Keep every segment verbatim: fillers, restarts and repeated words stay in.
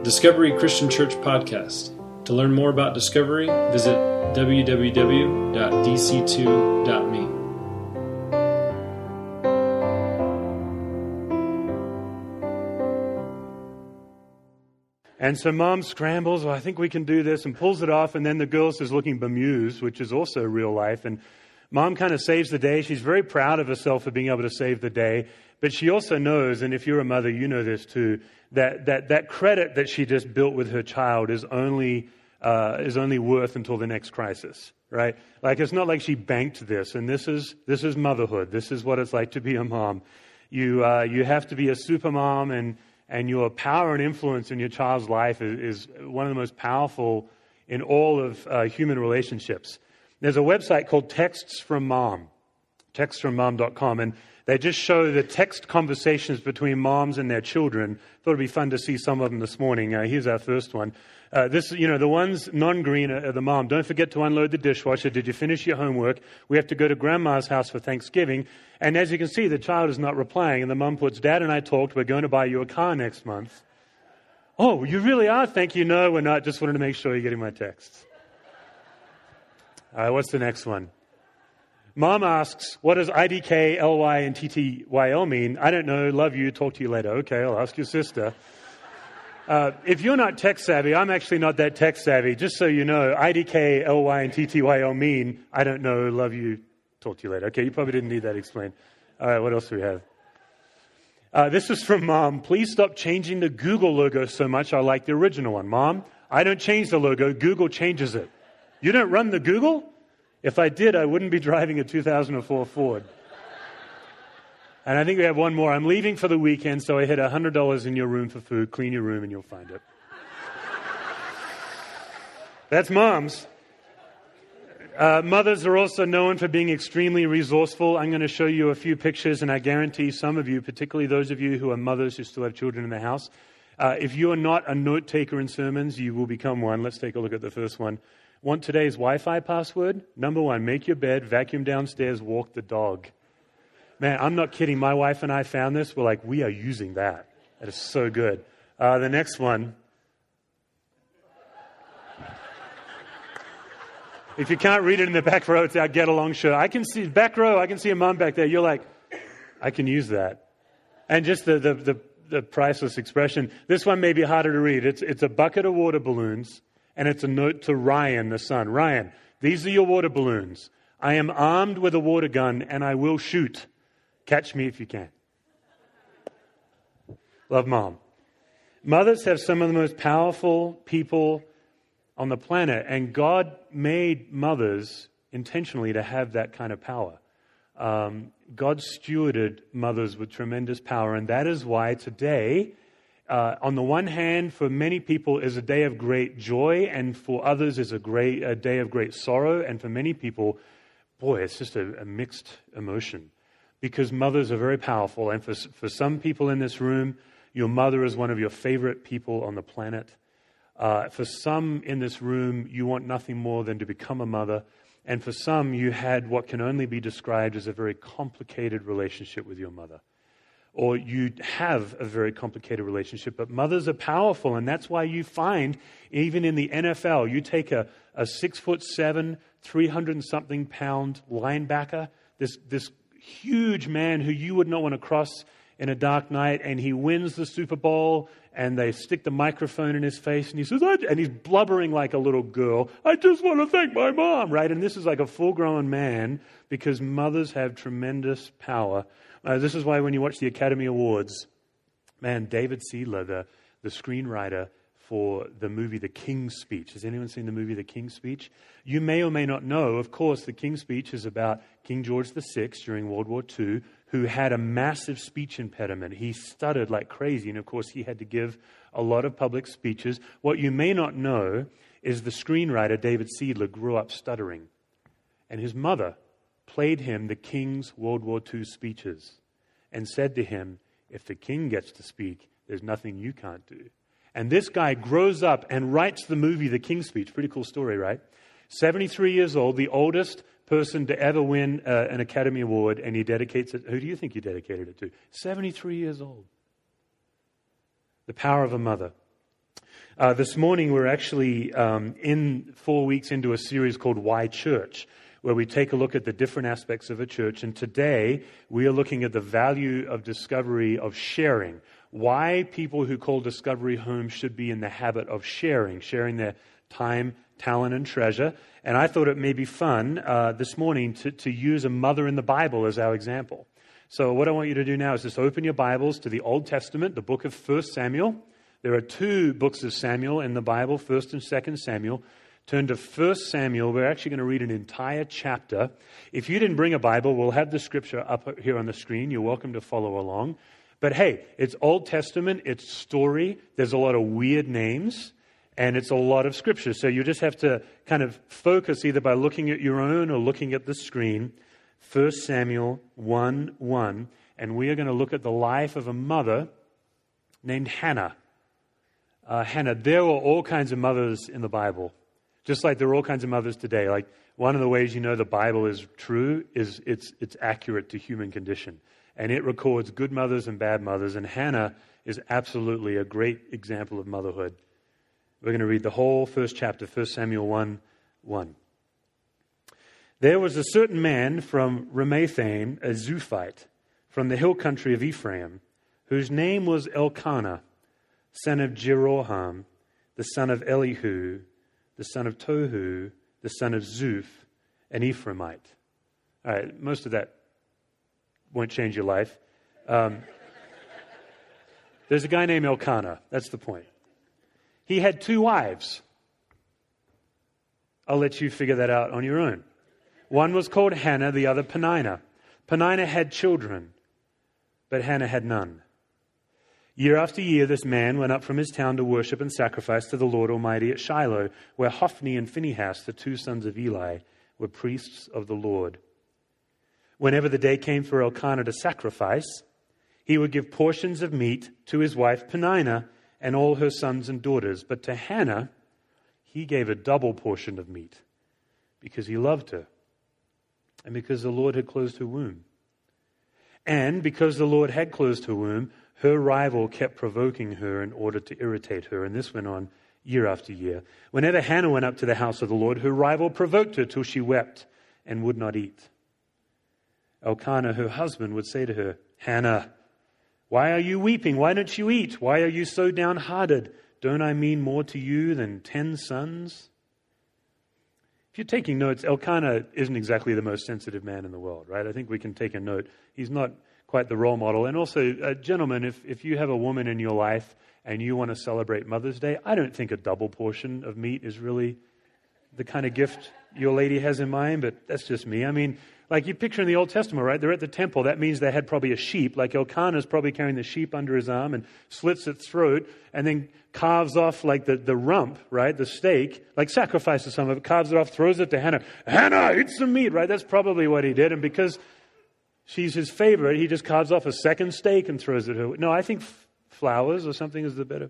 Discovery Christian Church Podcast. To learn more about Discovery, visit w w w dot d c two dot m e. And so Mom scrambles, well, I think we can do this, and pulls it off, and then the girl is looking bemused, which is also real life. And Mom kind of saves the day. She's very proud of herself for being able to save the day. But she also knows, and if you're a mother, you know this too, that that, that credit that she just built with her child is only uh, is only worth until the next crisis, right? Like, it's not like she banked this, and this is this is motherhood. This is what it's like to be a mom. You uh, you have to be a super mom, and and your power and influence in your child's life is, is one of the most powerful in all of uh, human relationships. There's a website called Texts from Mom, texts from mom dot com, and they just show the text conversations between moms and their children. Thought it'd be fun to see some of them this morning. Uh, here's our first one. Uh, this, you know, the ones non-green are the mom. Don't forget to unload the dishwasher. Did you finish your homework? We have to go to Grandma's house for Thanksgiving. And as you can see, the child is not replying. And the mom puts, Dad and I talked. We're going to buy you a car next month. Oh, you really are? Thank you. No, we're not. Just wanted to make sure you're getting my texts. All right, what's the next one? Mom asks, what does I D K, L Y, and T T Y L mean? I don't know. Love you. Talk to you later. Okay, I'll ask your sister. Uh, if you're not tech savvy, I'm actually not that tech savvy. Just so you know, I D K, L Y, and T T Y L mean, I don't know, love you, talk to you later. Okay, you probably didn't need that explained. All right, what else do we have? Uh, this is from Mom. Please stop changing the Google logo so much. I like the original one. Mom, I don't change the logo. Google changes it. You don't run the Google? If I did, I wouldn't be driving a two thousand four Ford. And I think we have one more. I'm leaving for the weekend, so I hid one hundred dollars in your room for food. Clean your room and you'll find it. That's moms. Uh, mothers are also known for being extremely resourceful. I'm going to show you a few pictures, and I guarantee some of you, particularly those of you who are mothers who still have children in the house, uh, if you are not a note taker in sermons, you will become one. Let's take a look at the first one. Want today's Wi-Fi password? Number one, make your bed, vacuum downstairs, walk the dog. Man, I'm not kidding. My wife and I found this. We're like, we are using that. That is so good. Uh, the next one. If you can't read it in the back row, it's our Get Along shirt. I can see, back row, I can see a mom back there. You're like, I can use that. And just the, the, the, the priceless expression. This one may be harder to read. It's, it's a bucket of water balloons, and it's a note to Ryan, the son. Ryan, these are your water balloons. I am armed with a water gun, and I will shoot. Catch me if you can. Love, Mom. Mothers have some of the most powerful people on the planet, and God made mothers intentionally to have that kind of power. Um, God stewarded mothers with tremendous power, and that is why today, uh, on the one hand, for many people is a day of great joy, and for others is a great a day of great sorrow, and for many people, boy, it's just a, a mixed emotion. Because mothers are very powerful. And for, for some people in this room, your mother is one of your favorite people on the planet. Uh, for some in this room, you want nothing more than to become a mother. And for some, you had what can only be described as a very complicated relationship with your mother. Or you have a very complicated relationship. But mothers are powerful, and that's why you find, even in the N F L, you take a, a six foot seven, three hundred and something pound linebacker, this this huge man who you would not want to cross in a dark night, and he wins the Super Bowl, and they stick the microphone in his face, and he says, and he's blubbering like a little girl, I just want to thank my mom, right? And this is like a full-grown man, because mothers have tremendous power. Uh, this is why when you watch the Academy Awards, man, David Seidler, the, the screenwriter for the movie The King's Speech. Has anyone seen the movie The King's Speech? You may or may not know, of course, The King's Speech is about King George the Sixth during World War Two, who had a massive speech impediment. He stuttered like crazy, and of course he had to give a lot of public speeches. What you may not know is the screenwriter, David Seidler, grew up stuttering. And his mother played him the King's World War Two speeches and said to him, if the king gets to speak, there's nothing you can't do. And this guy grows up and writes the movie The King's Speech. Pretty cool story, right? seventy-three years old, the oldest person to ever win uh, an Academy Award, and he dedicates it. Who do you think he dedicated it to? seventy-three years old. The power of a mother. Uh, this morning we're actually um, in four weeks into a series called Why Church, where we take a look at the different aspects of a church. And today we are looking at the value of discovery, of sharing. Why people who call Discovery home should be in the habit of sharing, sharing their time, talent, and treasure. And I thought it may be fun uh, this morning to, to use a mother in the Bible as our example. So what I want you to do now is just open your Bibles to the Old Testament, the book of First Samuel. There are two books of Samuel in the Bible, First and Second Samuel. Turn to First Samuel. We're actually going to read an entire chapter. If you didn't bring a Bible, we'll have the scripture up here on the screen. You're welcome to follow along. But hey, it's Old Testament, it's story. There's a lot of weird names, and it's a lot of scripture. So you just have to kind of focus either by looking at your own or looking at the screen. First Samuel one one. And we are going to look at the life of a mother named Hannah. Uh, Hannah, there were all kinds of mothers in the Bible, just like there are all kinds of mothers today. Like one of the ways you know the Bible is true is it's it's accurate to human condition. And it records good mothers and bad mothers. And Hannah is absolutely a great example of motherhood. We're going to read the whole first chapter, First Samuel one one. There was a certain man from Ramathaim, a Zuphite, from the hill country of Ephraim, whose name was Elkanah, son of Jeroham, the son of Elihu, the son of Tohu, the son of Zuph, an Ephraimite. All right, most of that won't change your life. Um, there's a guy named Elkanah. That's the point. He had two wives. I'll let you figure that out on your own. One was called Hannah, the other Peninnah. Peninnah had children, but Hannah had none. Year after year, this man went up from his town to worship and sacrifice to the Lord Almighty at Shiloh, where Hophni and Phinehas, the two sons of Eli, were priests of the Lord. Whenever the day came for Elkanah to sacrifice, he would give portions of meat to his wife Peninnah and all her sons and daughters. But to Hannah, he gave a double portion of meat because he loved her and because the Lord had closed her womb. And because the Lord had closed her womb, her rival kept provoking her in order to irritate her. And this went on year after year. Whenever Hannah went up to the house of the Lord, her rival provoked her till she wept and would not eat. Elkanah, her husband, would say to her, Hannah, why are you weeping? Why don't you eat? Why are you so downhearted? Don't I mean more to you than ten sons? If you're taking notes, Elkanah isn't exactly the most sensitive man in the world, right? I think we can take a note. He's not quite the role model. And also, uh, gentlemen, if, if you have a woman in your life and you want to celebrate Mother's Day, I don't think a double portion of meat is really the kind of gift your lady has in mind, but that's just me. I mean, like you picture in the Old Testament, right? They're at the temple. That means they had probably a sheep. Like Elkanah's probably carrying the sheep under his arm and slits its throat and then carves off like the, the rump, right? The steak, like sacrifices some of it, carves it off, throws it to Hannah. Hannah, eat some meat, right? That's probably what he did. And because she's his favorite, he just carves off a second steak and throws it her. No, I think f- flowers or something is the better.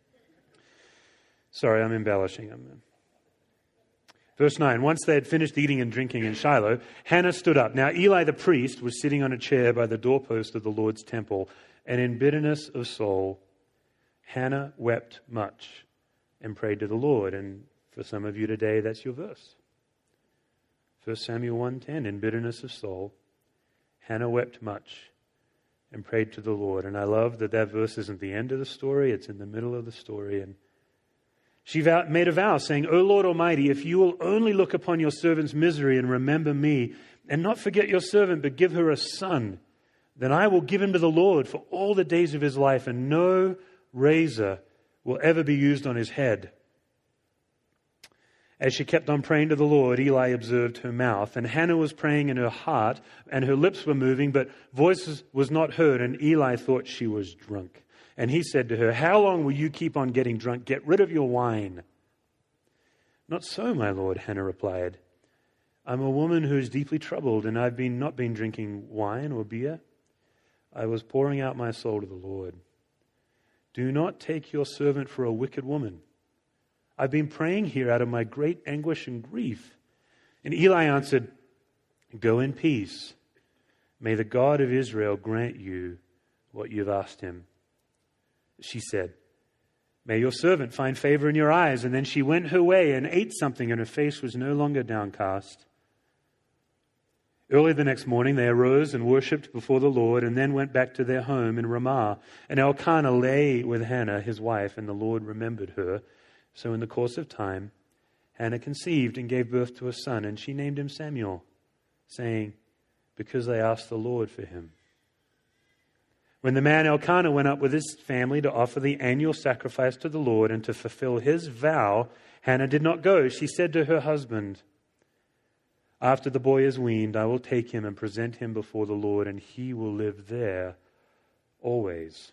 Sorry, I'm embellishing. I'm, Verse nine, once they had finished eating and drinking in Shiloh, Hannah stood up. Now Eli the priest was sitting on a chair by the doorpost of the Lord's temple, and in bitterness of soul, Hannah wept much and prayed to the Lord. And for some of you today, that's your verse. First Samuel one ten, in bitterness of soul, Hannah wept much and prayed to the Lord. And I love that that verse isn't the end of the story, it's in the middle of the story. And she made a vow saying, O Lord Almighty, if you will only look upon your servant's misery and remember me, and not forget your servant, but give her a son, then I will give him to the Lord for all the days of his life, and no razor will ever be used on his head. As she kept on praying to the Lord, Eli observed her mouth, and Hannah was praying in her heart, and her lips were moving, but voice was not heard, and Eli thought she was drunk. And he said to her, how long will you keep on getting drunk? Get rid of your wine. Not so, my Lord, Hannah replied. I'm a woman who is deeply troubled, and I've been not been drinking wine or beer. I was pouring out my soul to the Lord. Do not take your servant for a wicked woman. I've been praying here out of my great anguish and grief. And Eli answered, go in peace. May the God of Israel grant you what you've asked him. She said, May your servant find favor in your eyes. And then she went her way and ate something, and her face was no longer downcast. Early the next morning they arose and worshipped before the Lord, and then went back to their home in Ramah. And Elkanah lay with Hannah, his wife, and the Lord remembered her. So in the course of time, Hannah conceived and gave birth to a son, and she named him Samuel, saying, because they asked the Lord for him. When the man Elkanah went up with his family to offer the annual sacrifice to the Lord and to fulfill his vow, Hannah did not go. She said to her husband, after the boy is weaned, I will take him and present him before the Lord, and he will live there always.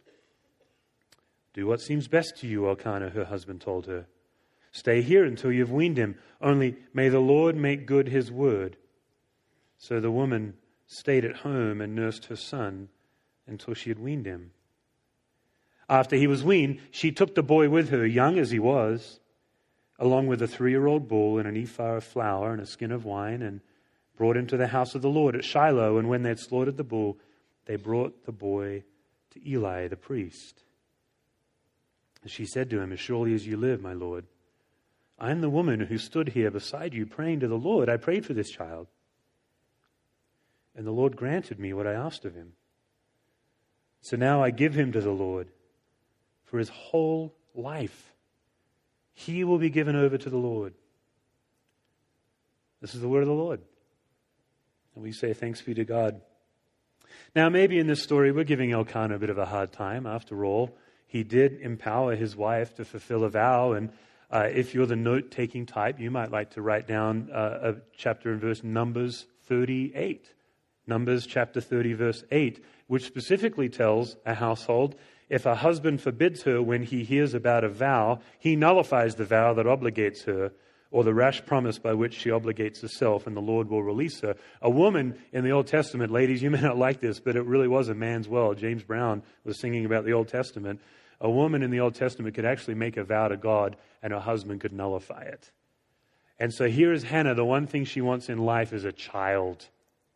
Do what seems best to you, Elkanah, her husband told her. Stay here until you have weaned him. Only may the Lord make good his word. So the woman stayed at home and nursed her son until she had weaned him. After he was weaned, she took the boy with her, young as he was, along with a three-year-old bull and an ephah of flour and a skin of wine, and brought him to the house of the Lord at Shiloh. And when they had slaughtered the bull, they brought the boy to Eli the priest. And she said to him, as surely as you live, my Lord, I am the woman who stood here beside you praying to the Lord. I prayed for this child, and the Lord granted me what I asked of him. So now I give him to the Lord for his whole life. He will be given over to the Lord. This is the word of the Lord. And we say thanks be to God. Now maybe in this story we're giving Elkanah a bit of a hard time. After all, he did empower his wife to fulfill a vow. And uh, if you're the note-taking type, you might like to write down uh, a chapter and verse, Numbers thirty-eight. Numbers chapter thirty, verse eight, which specifically tells a household, if a husband forbids her when he hears about a vow, he nullifies the vow that obligates her, or the rash promise by which she obligates herself, and the Lord will release her. A woman in the Old Testament, ladies, you may not like this, but it really was a man's world. James Brown was singing about the Old Testament. A woman in the Old Testament could actually make a vow to God, and her husband could nullify it. And so here is Hannah. The one thing she wants in life is a child.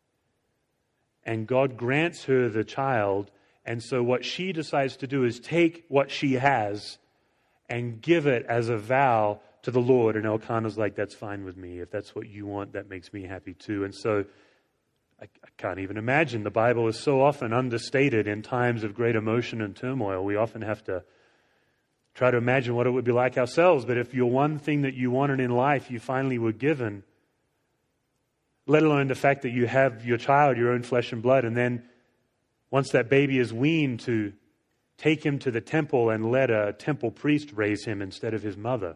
And God grants her the child. And so what she decides to do is take what she has and give it as a vow to the Lord. And Elkanah's like, that's fine with me. If that's what you want, that makes me happy too. And so I, I can't even imagine. The Bible is so often understated in times of great emotion and turmoil. We often have to try to imagine what it would be like ourselves. But if your one thing that you wanted in life, you finally were given, let alone the fact that you have your child, your own flesh and blood, and then once that baby is weaned, to take him to the temple and let a temple priest raise him instead of his mother.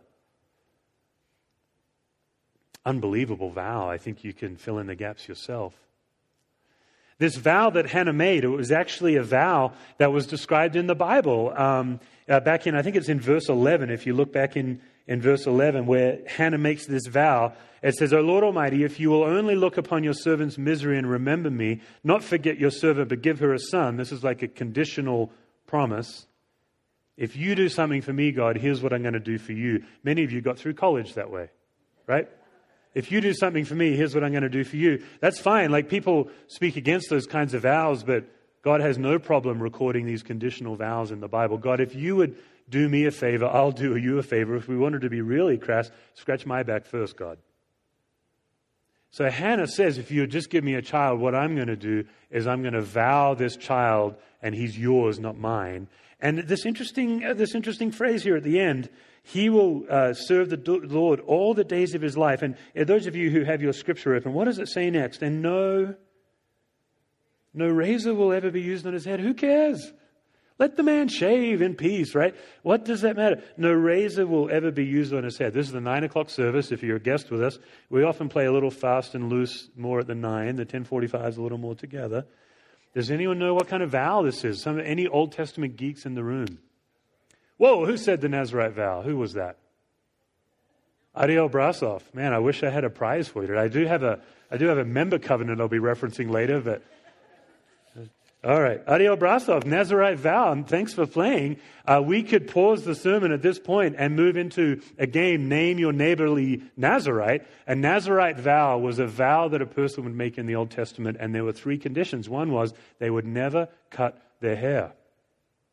Unbelievable vow. I think you can fill in the gaps yourself. This vow that Hannah made, it was actually a vow that was described in the Bible. Um, uh, back in, I think it's in verse eleven, if you look back in, in verse eleven, where Hannah makes this vow, it says, O Lord Almighty, if you will only look upon your servant's misery and remember me, not forget your servant, but give her a son. This is like a conditional promise. If you do something for me, God, here's what I'm going to do for you. Many of you got through college that way, right? If you do something for me, here's what I'm going to do for you. That's fine. Like, people speak against those kinds of vows, but God has no problem recording these conditional vows in the Bible. God, if you would do me a favor, I'll do you a favor. If we wanted to be really crass, scratch my back first, God. So Hannah says, if you would just give me a child, what I'm going to do is I'm going to vow this child, and he's yours, not mine. And this interesting, uh, this interesting phrase here at the end, he will uh, serve the do- Lord all the days of his life. And uh, those of you who have your scripture open, what does it say next? And no, no razor will ever be used on his head. Who cares? Let the man shave in peace, right? What does that matter? No razor will ever be used on his head. This is the nine o'clock service. If you're a guest with us, we often play a little fast and loose more at the nine. The ten forty-five is a little more together. Does anyone know what kind of vow this is? Some any Old Testament geeks in the room? Whoa, who said the Nazirite vow? Who was that? Ariel Brasov. Man, I wish I had a prize for you. I do have a I do have a member covenant I'll be referencing later, but all right, Ariel Brasov, Nazirite vow, and thanks for playing. Uh, we could pause the sermon at this point and move into a game, Name Your Neighborly Nazirite. A Nazirite vow was a vow that a person would make in the Old Testament, and there were three conditions. One was they would never cut their hair.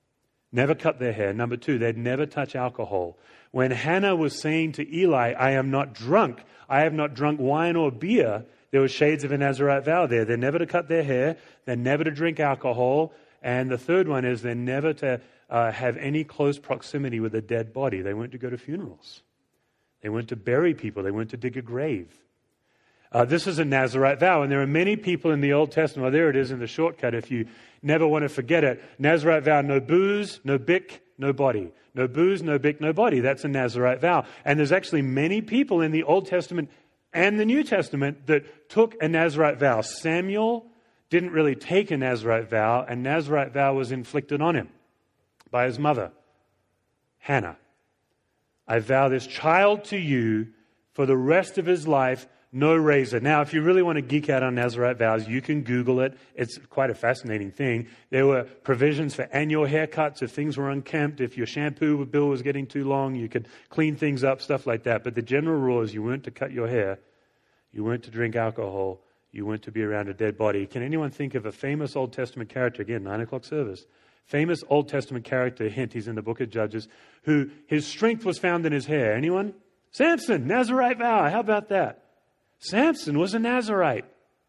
Never cut their hair. Number two, they'd never touch alcohol. When Hannah was saying to Eli, I am not drunk, I have not drunk wine or beer, there were shades of a Nazirite vow there. They're never to cut their hair. They're never to drink alcohol. And the third one is they're never to uh, have any close proximity with a dead body. They weren't to go to funerals. They weren't to bury people. They weren't to dig a grave. Uh, this is a Nazirite vow, and there are many people in the Old Testament. Well, there it is in the shortcut if you never want to forget it. Nazirite vow, no booze, no bick, no body. No booze, no bick, no body. That's a Nazirite vow. And there's actually many people in the Old Testament and the New Testament that took a Nazirite vow. Samuel didn't really take a Nazirite vow, and Nazirite vow was inflicted on him by his mother, Hannah. I vow this child to you for the rest of his life, no razor. Now, if you really want to geek out on Nazirite vows, you can Google it. It's quite a fascinating thing. There were provisions for annual haircuts if things were unkempt. If your shampoo bill was getting too long, you could clean things up, stuff like that. But the general rule is you weren't to cut your hair. You weren't to drink alcohol. You weren't to be around a dead body. Can anyone think of a famous Old Testament character? Again, nine o'clock service. Famous Old Testament character, hint, he's in the book of Judges, who his strength was found in his hair. Anyone? Samson, Nazirite vow. How about that? Samson was a Nazirite.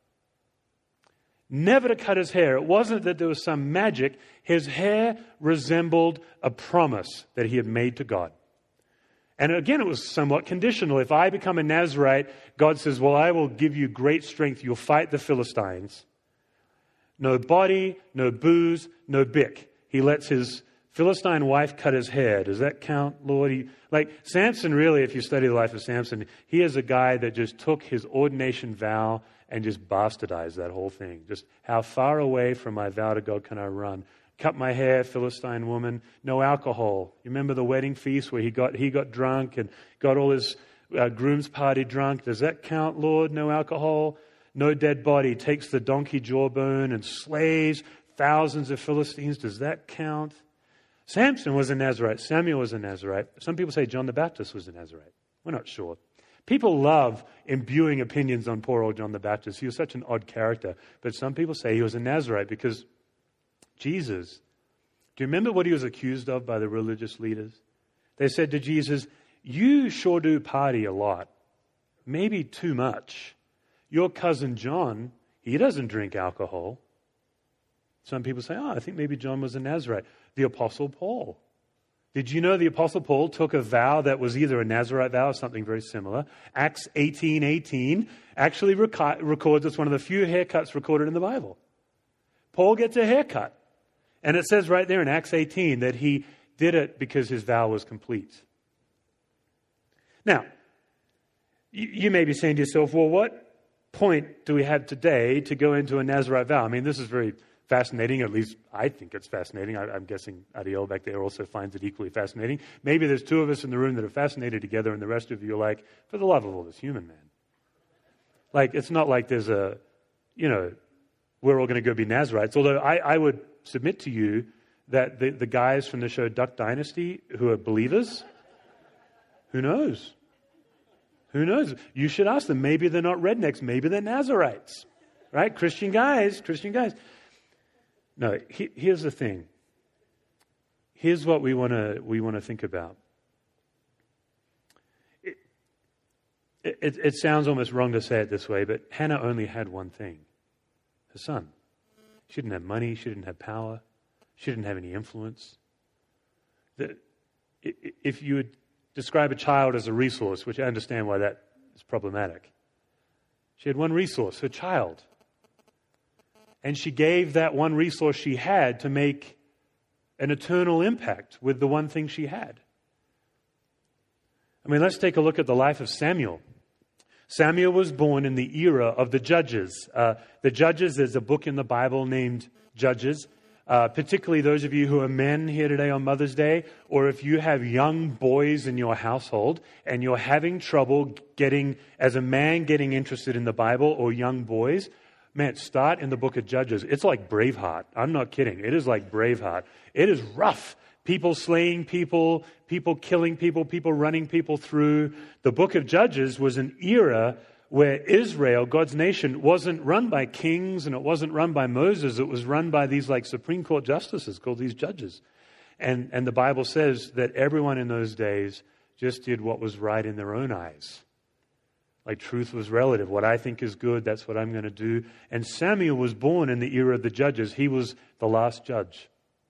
Never to cut his hair. It wasn't that there was some magic. His hair resembled a promise that he had made to God. And again, it was somewhat conditional. If I become a Nazirite, God says, well, I will give you great strength. You'll fight the Philistines. No body, no booze, no bick. He lets his Philistine wife cut his hair. Does that count, Lord? He, like Samson, really, if you study the life of Samson, he is a guy that just took his ordination vow and just bastardized that whole thing. Just how far away from my vow to God can I run? Cut my hair, Philistine woman. No alcohol. You remember the wedding feast where he got he got drunk and got all his uh, groom's party drunk? Does that count, Lord? No alcohol. No dead body. Takes the donkey jawbone and slays thousands of Philistines. Does that count? Samson was a Nazirite. Samuel was a Nazirite. Some people say John the Baptist was a Nazirite. We're not sure. People love imbuing opinions on poor old John the Baptist. He was such an odd character. But some people say he was a Nazirite because Jesus, do you remember what he was accused of by the religious leaders? They said to Jesus, you sure do party a lot. Maybe too much. Your cousin John, he doesn't drink alcohol. Some people say, oh, I think maybe John was a Nazirite. The Apostle Paul. Did you know the Apostle Paul took a vow that was either a Nazirite vow or something very similar? Acts eighteen eighteen actually rec- records it's one of the few haircuts recorded in the Bible. Paul gets a haircut. And it says right there in Acts eighteen that he did it because his vow was complete. Now, you, you may be saying to yourself, well, what point do we have today to go into a Nazirite vow? I mean, this is very fascinating. At least I think it's fascinating. I, I'm guessing Adiel back there also finds it equally fascinating. Maybe there's two of us in the room that are fascinated together and the rest of you are like, for the love of all this human, man. Like, it's not like there's a, you know, we're all going to go be Nazirites. Although I, I would submit to you that the, the guys from the show Duck Dynasty who are believers, who knows? Who knows? You should ask them. Maybe they're not rednecks. Maybe they're Nazirites. Right? Christian guys. Christian guys. No, he, here's the thing. Here's what we want to we want to think about. It, it, it sounds almost wrong to say it this way, but Hannah only had one thing. Her son. She didn't have money. She didn't have power. She didn't have any influence. The, if you would describe a child as a resource, which I understand why that is problematic, she had one resource, her child. And she gave that one resource she had to make an eternal impact with the one thing she had. I mean, let's take a look at the life of Samuel. Samuel was born in the era of the Judges. Uh, the Judges, there's a book in the Bible named Judges. Uh, particularly those of you who are men here today on Mother's Day, or if you have young boys in your household and you're having trouble getting, as a man, getting interested in the Bible, or young boys, man, start in the book of Judges. It's like Braveheart. I'm not kidding. It is like Braveheart. It is rough. People slaying people, people killing people, people running people through. The book of Judges was an era where Israel, God's nation, wasn't run by kings and it wasn't run by Moses. It was run by these like Supreme Court justices called these judges. And, and the Bible says that everyone in those days just did what was right in their own eyes. Like truth was relative. What I think is good, that's what I'm going to do. And Samuel was born in the era of the judges. He was the last judge.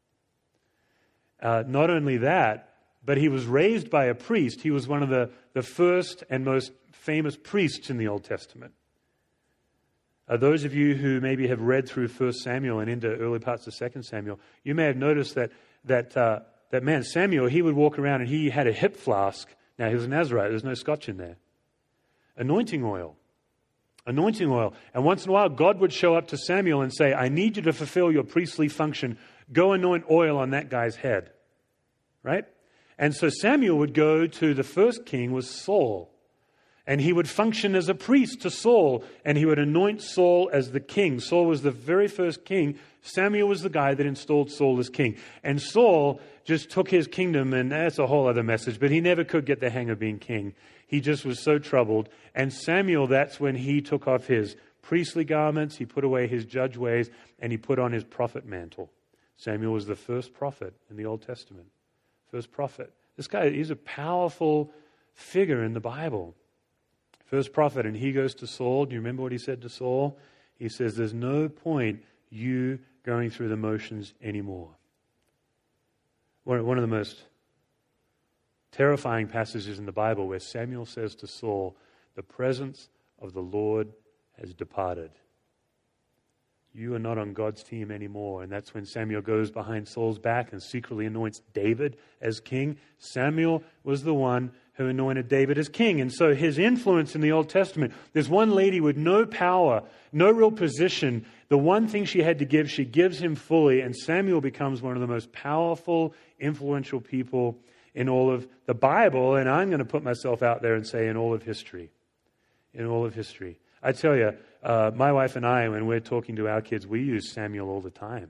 Uh, not only that, but he was raised by a priest. He was one of the, the first and most famous priests in the Old Testament. Uh, those of you who maybe have read through First Samuel and into early parts of Second Samuel, you may have noticed that that uh, that man Samuel, he would walk around and he had a hip flask. Now, he was a Nazarite. There's no scotch in there. Anointing oil. Anointing oil. And once in a while, God would show up to Samuel and say, I need you to fulfill your priestly function. Go anoint oil on that guy's head. Right? And so Samuel would go to the first king, was Saul. And he would function as a priest to Saul, and he would anoint Saul as the king. Saul was the very first king. Samuel was the guy that installed Saul as king. And Saul just took his kingdom, and that's a whole other message, but he never could get the hang of being king. He just was so troubled. And Samuel, that's when he took off his priestly garments, he put away his judge ways, and he put on his prophet mantle. Samuel was the first prophet in the Old Testament. First prophet. This guy, he's a powerful figure in the Bible. First prophet, and he goes to Saul. Do you remember what he said to Saul? He says, there's no point you going through the motions anymore. One, one of the most terrifying passages in the Bible where Samuel says to Saul, the presence of the Lord has departed. You are not on God's team anymore. And that's when Samuel goes behind Saul's back and secretly anoints David as king. Samuel was the one who anointed David as king. And so his influence in the Old Testament, there's one lady with no power, no real position. The one thing she had to give, she gives him fully. And Samuel becomes one of the most powerful, influential people in all of the Bible. And I'm going to put myself out there and say in all of history. In all of history. I tell you, uh, my wife and I, when we're talking to our kids, we use Samuel all the time.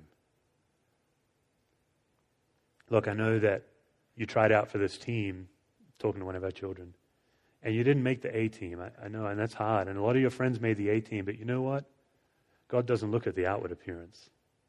Look, I know that you tried out for this team, talking to one of our children, and you didn't make the A team. I, I know, and that's hard. And a lot of your friends made the A team, but you know what? God doesn't look at the outward appearance.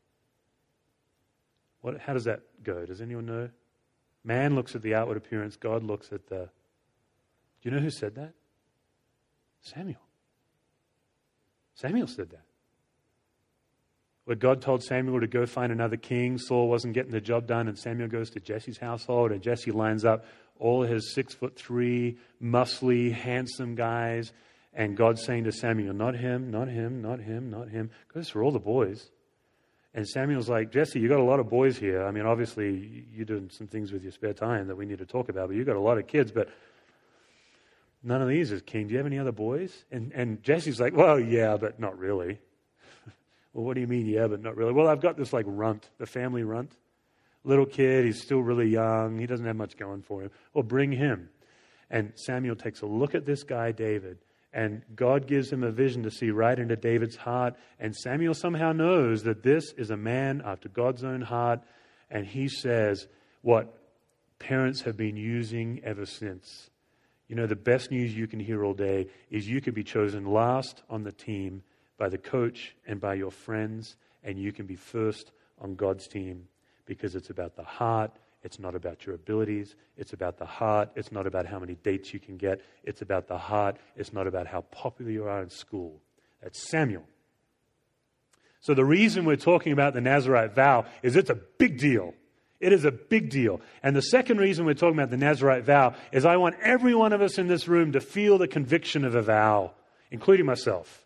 What? How does that go? Does anyone know? Man looks at the outward appearance. God looks at the... Do you know who said that? Samuel. Samuel said that. Where God told Samuel to go find another king, Saul wasn't getting the job done, and Samuel goes to Jesse's household, and Jesse lines up all his six foot three, muscly, handsome guys, and God's saying to Samuel, not him, not him, not him, not him. Goes for all the boys. And Samuel's like, Jesse, you got a lot of boys here. I mean, obviously, you're doing some things with your spare time that we need to talk about, but you got a lot of kids, but none of these is king. Do you have any other boys? And and Jesse's like, well, yeah, but not really. Well, what do you mean, yeah, but not really? Well, I've got this like runt, the family runt. Little kid, he's still really young. He doesn't have much going for him. Well, bring him. And Samuel takes a look at this guy, David, and God gives him a vision to see right into David's heart. And Samuel somehow knows that this is a man after God's own heart. And he says what parents have been using ever since. You know, the best news you can hear all day is you could be chosen last on the team by the coach and by your friends, and you can be first on God's team because it's about the heart. It's not about your abilities. It's about the heart. It's not about how many dates you can get. It's about the heart. It's not about how popular you are in school. That's Samuel. So the reason we're talking about the Nazirite vow is it's a big deal. It is a big deal. And the second reason we're talking about the Nazirite vow is I want every one of us in this room to feel the conviction of a vow, including myself.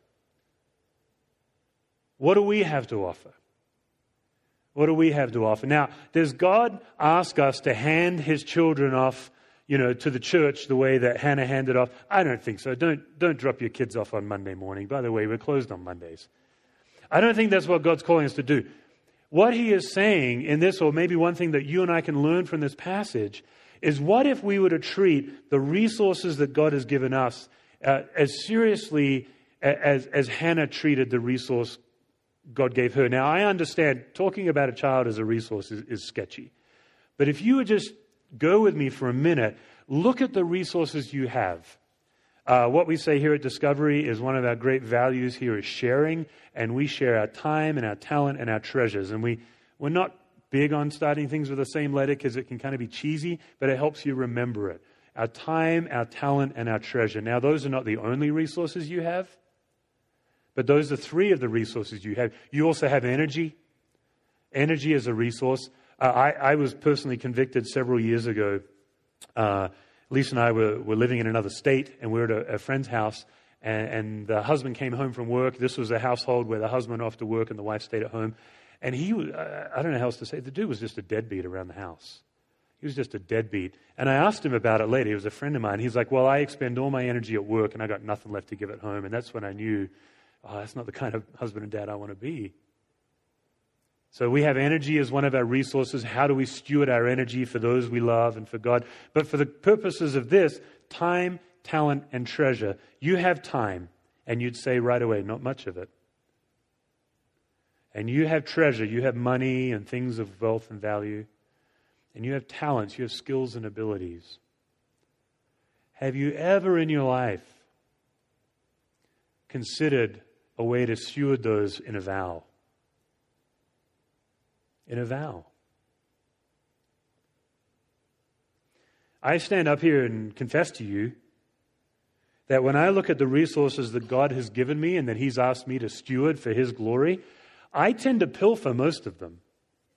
What do we have to offer? What do we have to offer? Now, does God ask us to hand his children off, you know, to the church the way that Hannah handed off? I don't think so. Don't, don't drop your kids off on Monday morning. By the way, we're closed on Mondays. I don't think that's what God's calling us to do. What he is saying in this, or maybe one thing that you and I can learn from this passage, is what if we were to treat the resources that God has given us uh, as seriously as, as Hannah treated the resource God gave her. Now, I understand talking about a child as a resource is, is sketchy. But if you would just go with me for a minute, look at the resources you have. Uh, what we say here at Discovery is one of our great values here is sharing, and we share our time and our talent and our treasures. And we, we're not big on starting things with the same letter because it can kind of be cheesy, but it helps you remember it. Our time, our talent, and our treasure. Now, those are not the only resources you have, but those are three of the resources you have. You also have energy. Energy is a resource. Uh, I, I was personally convicted several years ago. Uh, Lisa and I were, were living in another state, and we were at a, a friend's house, and, and the husband came home from work. This was a household where the husband went off to work and the wife stayed at home. And he, uh, I don't know how else to say it, the dude was just a deadbeat around the house. He was just a deadbeat. And I asked him about it later. He was a friend of mine. He's like, well, I expend all my energy at work, and I got nothing left to give at home. And that's when I knew, oh, that's not the kind of husband and dad I want to be. So we have energy as one of our resources. How do we steward our energy for those we love and for God? But for the purposes of this, time, talent, and treasure. You have time, and you'd say right away, not much of it. And you have treasure. You have money and things of wealth and value. And you have talents, you have skills and abilities. Have you ever in your life considered a way to steward those in a vow? In a vow. I stand up here and confess to you that when I look at the resources that God has given me and that He's asked me to steward for His glory, I tend to pilfer most of them.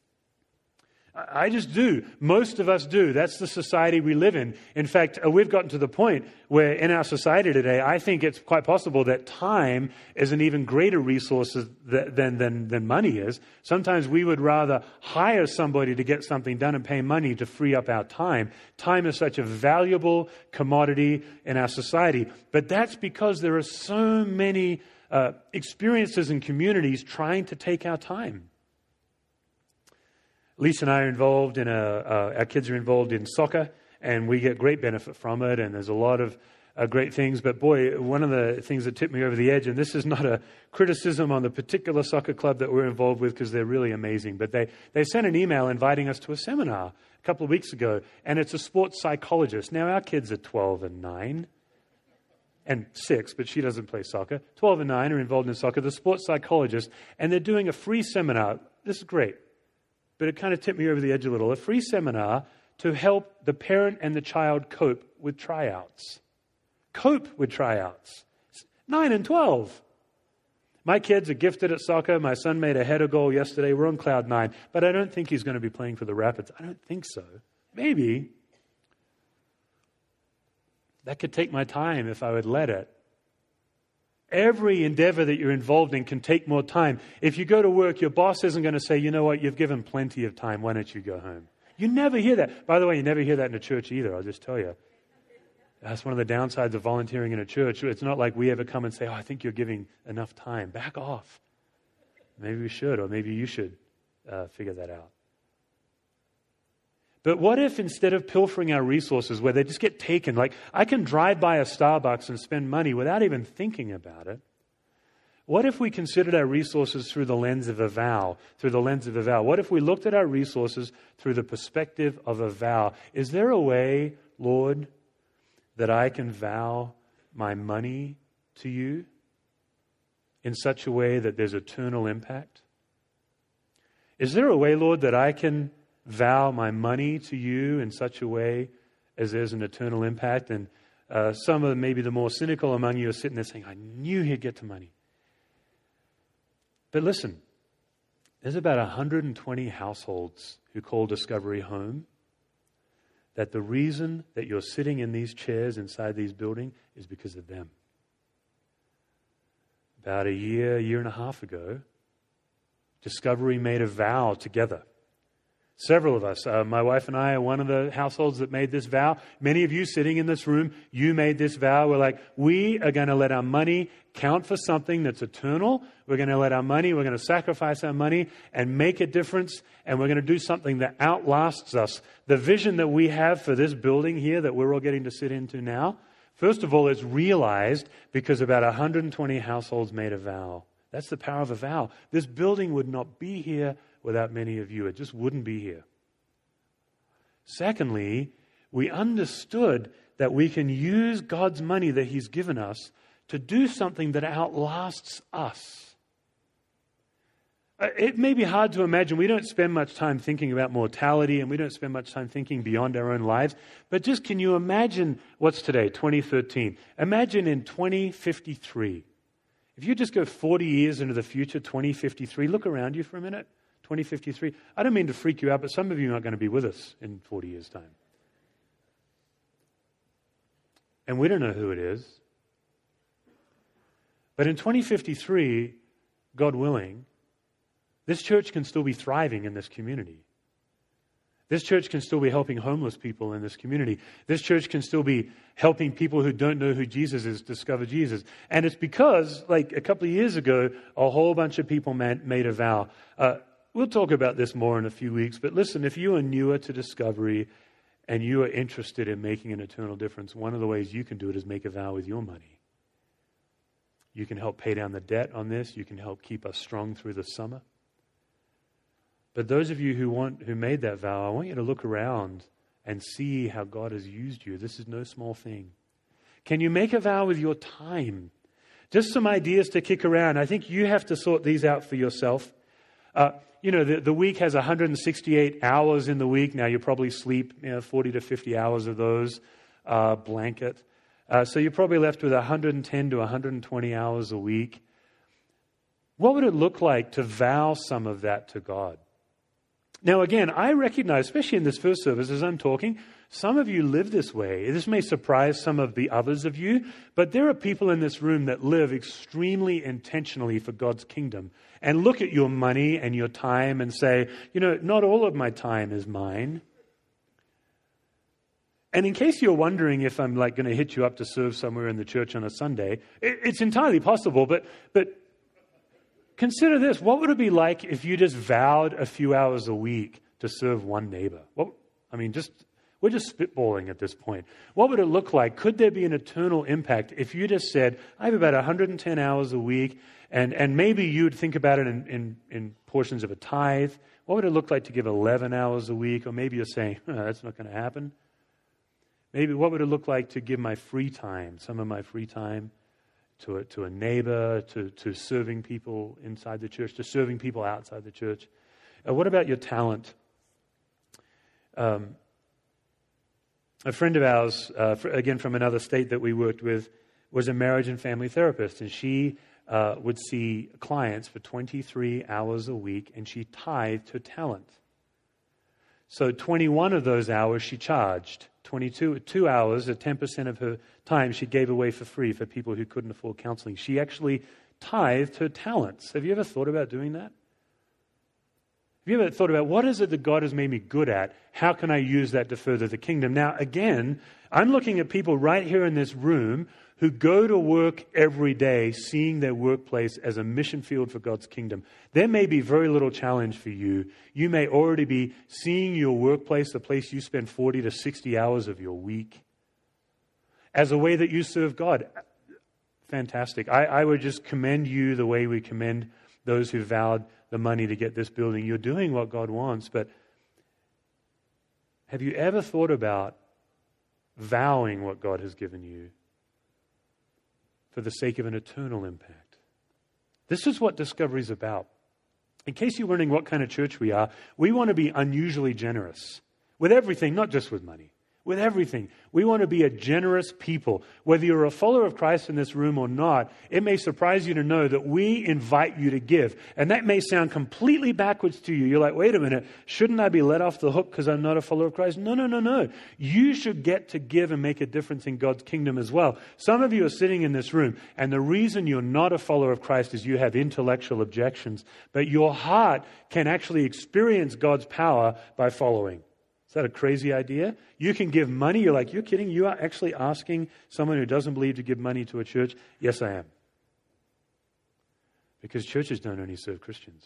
I just do. Most of us do. That's the society we live in. In fact, we've gotten to the point where in our society today, I think it's quite possible that time is an even greater resource than, than, than money is. Sometimes we would rather hire somebody to get something done and pay money to free up our time. Time is such a valuable commodity in our society. But that's because there are so many uh, experiences and communities trying to take our time. Lisa and I are involved in a, uh, our kids are involved in soccer, and we get great benefit from it, and there's a lot of uh, great things. But boy, one of the things that tipped me over the edge, and this is not a criticism on the particular soccer club that we're involved with because they're really amazing, but they, they sent an email inviting us to a seminar a couple of weeks ago, and it's a sports psychologist. Now, our kids are twelve and nine. And six, but she doesn't play soccer. twelve and nine are involved in soccer. The sports psychologist, and they're doing a free seminar. This is great. But it kind of tipped me over the edge a little. A free seminar to help the parent and the child cope with tryouts. Cope with tryouts. nine and twelve. My kids are gifted at soccer. My son made a header goal yesterday. We're on cloud nine. But I don't think he's going to be playing for the Rapids. I don't think so. Maybe. That could take my time if I would let it. Every endeavor that you're involved in can take more time. If you go to work, your boss isn't going to say, you know what, you've given plenty of time. Why don't you go home? You never hear that. By the way, you never hear that in a church either, I'll just tell you. That's one of the downsides of volunteering in a church. It's not like we ever come and say, oh, I think you're giving enough time. Back off. Maybe we should, or maybe you should uh, figure that out. But what if instead of pilfering our resources where they just get taken, like I can drive by a Starbucks and spend money without even thinking about it, what if we considered our resources through the lens of a vow, through the lens of a vow? What if we looked at our resources through the perspective of a vow? Is there a way, Lord, that I can vow my money to you in such a way that there's eternal impact? Is there a way, Lord, that I can vow my money to you in such a way as there's an eternal impact? And uh, some of maybe the more cynical among you are sitting there saying, I knew he'd get to money. But listen, there's about one hundred twenty households who call Discovery home, that the reason that you're sitting in these chairs inside these buildings is because of them. About a year, year and a half ago, Discovery made a vow together. Several of us, uh, my wife and I are one of the households that made this vow. Many of you sitting in this room, you made this vow. We're like, we are going to let our money count for something that's eternal. We're going to let our money, we're going to sacrifice our money and make a difference. And we're going to do something that outlasts us. The vision that we have for this building here that we're all getting to sit into now, first of all, it's realized because about one hundred twenty households made a vow. That's the power of a vow. This building would not be here without many of you. It just wouldn't be here. Secondly, we understood that we can use God's money that He's given us to do something that outlasts us. It may be hard to imagine. We don't spend much time thinking about mortality, and we don't spend much time thinking beyond our own lives. But just can you imagine what's today, twenty thirteen? Imagine in twenty fifty-three. If you just go forty years into the future, twenty fifty-three, look around you for a minute, twenty fifty-three. I don't mean to freak you out, but some of you aren't going to be with us in forty years' time. And we don't know who it is. But in twenty fifty-three, God willing, this church can still be thriving in this community. This church can still be helping homeless people in this community. This church can still be helping people who don't know who Jesus is discover Jesus. And it's because, like a couple of years ago, a whole bunch of people made a vow. Uh, we'll talk about this more in a few weeks, but listen, if you are newer to Discovery and you are interested in making an eternal difference, one of the ways you can do it is make a vow with your money. You can help pay down the debt on this. You can help keep us strong through the summer. But those of you who want, who made that vow, I want you to look around and see how God has used you. This is no small thing. Can you make a vow with your time? Just some ideas to kick around. I think you have to sort these out for yourself. Uh, you know, the, the week has one hundred sixty-eight hours in the week. Now, you probably sleep you know, forty to fifty hours of those, uh, blanket. Uh, so you're probably left with one hundred ten to one hundred twenty hours a week. What would it look like to vow some of that to God? Now, again, I recognize, especially in this first service, as I'm talking, some of you live this way. This may surprise some of the others of you, but there are people in this room that live extremely intentionally for God's kingdom and look at your money and your time and say, you know, not all of my time is mine. And in case you're wondering if I'm like going to hit you up to serve somewhere in the church on a Sunday, it's entirely possible, but but consider this. What would it be like if you just vowed a few hours a week to serve one neighbor? What, I mean, just we're just spitballing at this point. What would it look like? Could there be an eternal impact if you just said, I have about one hundred ten hours a week, and, and maybe you'd think about it in, in, in portions of a tithe. What would it look like to give eleven hours a week? Or maybe you're saying, oh, that's not going to happen. Maybe what would it look like to give my free time, some of my free time, to a, to a neighbor, to, to serving people inside the church, to serving people outside the church? Uh, what about your talent? Um, a friend of ours, uh, for, again from another state that we worked with, was a marriage and family therapist, and she uh, would see clients for twenty-three hours a week, and she tithed her talent. So twenty-one of those hours she charged. twenty-two two hours, at ten percent of her time, she gave away for free for people who couldn't afford counseling. She actually tithed her talents. Have you ever thought about doing that? Have you ever thought about what is it that God has made me good at? How can I use that to further the kingdom? Now, again, I'm looking at people right here in this room who go to work every day seeing their workplace as a mission field for God's kingdom. There may be very little challenge for you. You may already be seeing your workplace, the place you spend forty to sixty hours of your week, as a way that you serve God. Fantastic. I, I would just commend you the way we commend those who vowed the money to get this building. You're doing what God wants, but have you ever thought about vowing what God has given you for the sake of an eternal impact? This is what Discovery is about. In case you're wondering what kind of church we are, we want to be unusually generous with everything, not just with money. With everything. We want to be a generous people. Whether you're a follower of Christ in this room or not, it may surprise you to know that we invite you to give. And that may sound completely backwards to you. You're like, wait a minute, shouldn't I be let off the hook because I'm not a follower of Christ? No, no, no, no. You should get to give and make a difference in God's kingdom as well. Some of you are sitting in this room, and the reason you're not a follower of Christ is you have intellectual objections. But your heart can actually experience God's power by following. Is that a crazy idea? You can give money. You're like, you're kidding? You are actually asking someone who doesn't believe to give money to a church? Yes, I am. Because churches don't only serve Christians.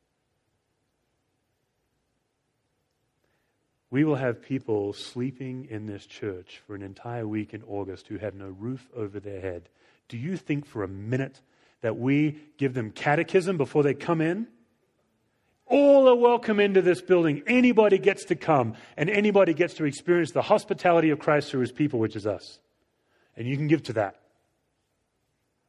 We will have people sleeping in this church for an entire week in August who have no roof over their head. Do you think for a minute that we give them catechism before they come in? All are welcome into this building. Anybody gets to come, and anybody gets to experience the hospitality of Christ through his people, which is us. And you can give to that.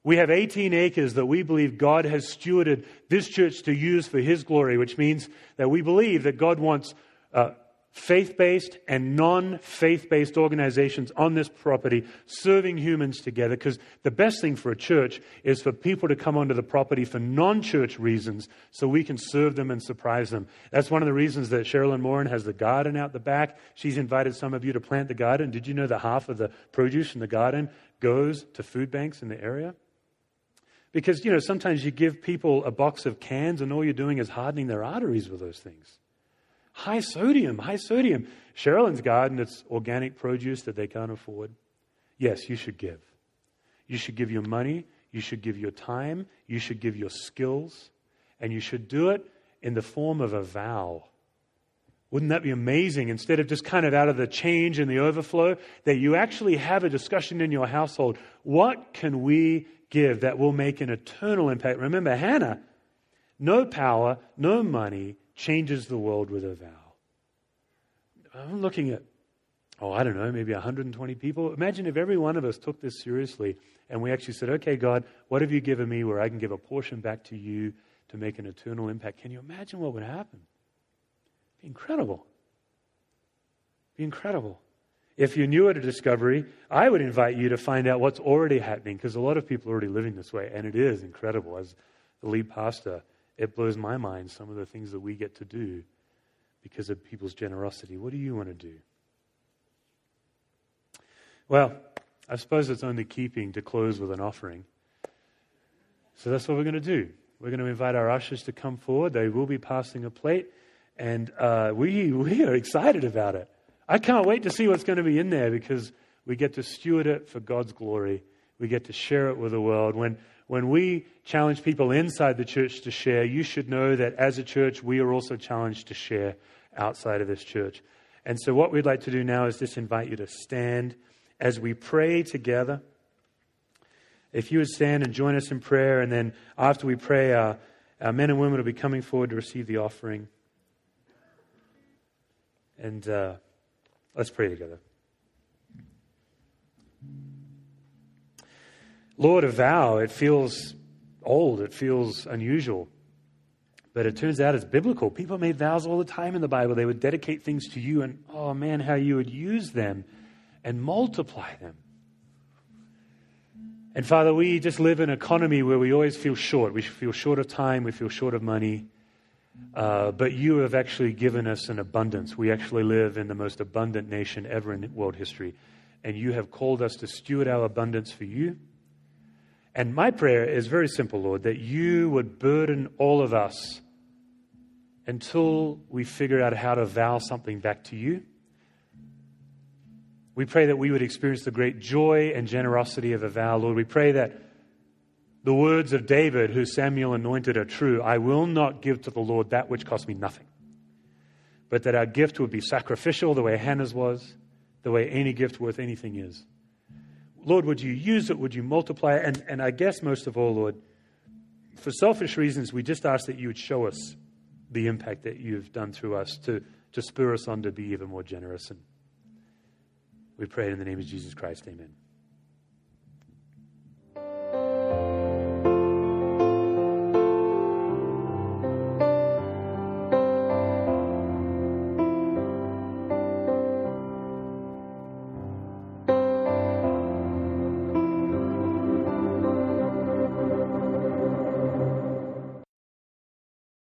We have eighteen acres that we believe God has stewarded this church to use for His glory, which means that we believe that God wants uh, faith-based and non-faith-based organizations on this property serving humans together, because the best thing for a church is for people to come onto the property for non-church reasons so we can serve them and surprise them. That's one of the reasons that Sherilyn Moran has the garden out the back. She's invited some of you to plant the garden. Did you know that half of the produce in the garden goes to food banks in the area? Because, you know, sometimes you give people a box of cans and all you're doing is hardening their arteries with those things. High sodium, high sodium. Sherilyn's garden, it's organic produce that they can't afford. Yes, you should give. You should give your money. You should give your time. You should give your skills. And you should do it in the form of a vow. Wouldn't that be amazing? Instead of just kind of out of the change and the overflow, that you actually have a discussion in your household. What can we give that will make an eternal impact? Remember, Hannah, no power, no money, changes the world with a vow. I'm looking at, oh, I don't know, maybe one hundred twenty people. Imagine if every one of us took this seriously and we actually said, okay, God, what have you given me where I can give a portion back to you to make an eternal impact? Can you imagine what would happen? It'd be incredible. It'd be incredible. If you're new at a Discovery, I would invite you to find out what's already happening, because a lot of people are already living this way, and it is incredible. As the lead pastor, it blows my mind, some of the things that we get to do because of people's generosity. What do you want to do? Well, I suppose it's only keeping to close with an offering. So that's what we're going to do. We're going to invite our ushers to come forward. They will be passing a plate, and uh, we we are excited about it. I can't wait to see what's going to be in there, because we get to steward it for God's glory. We get to share it with the world. When When we challenge people inside the church to share, you should know that as a church, we are also challenged to share outside of this church. And so what we'd like to do now is just invite you to stand as we pray together. If you would stand and join us in prayer, and then after we pray, our, our men and women will be coming forward to receive the offering. And uh, let's pray together. Lord, a vow, it feels old, it feels unusual, but it turns out it's biblical. People made vows all the time in the Bible. They would dedicate things to you, and oh man, how you would use them and multiply them. And Father, we just live in an economy where we always feel short. We feel short of time, we feel short of money, uh, but you have actually given us an abundance. We actually live in the most abundant nation ever in world history, and you have called us to steward our abundance for you. And my prayer is very simple, Lord, that you would burden all of us until we figure out how to vow something back to you. We pray that we would experience the great joy and generosity of a vow, Lord. We pray that the words of David, who Samuel anointed, are true. I will not give to the Lord that which costs me nothing. But that our gift would be sacrificial, the way Hannah's was, the way any gift worth anything is. Lord, would you use it? Would you multiply it? And, and I guess most of all, Lord, for selfish reasons, we just ask that you would show us the impact that you've done through us to, to spur us on to be even more generous. And we pray it in the name of Jesus Christ. Amen.